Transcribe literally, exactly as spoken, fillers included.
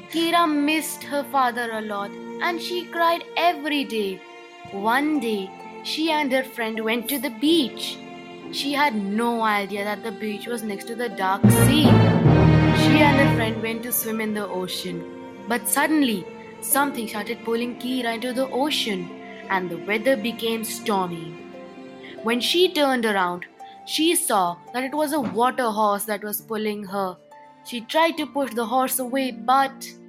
Kira missed her father a lot and she cried every day. One day, she and her friend went to the beach. She had no idea that the beach was next to the dark sea. She and her friend went to swim in the ocean. But suddenly, something started pulling Kira into the ocean and the weather became stormy. When she turned around, she saw that it was a water horse that was pulling her. She tried to push the horse away, but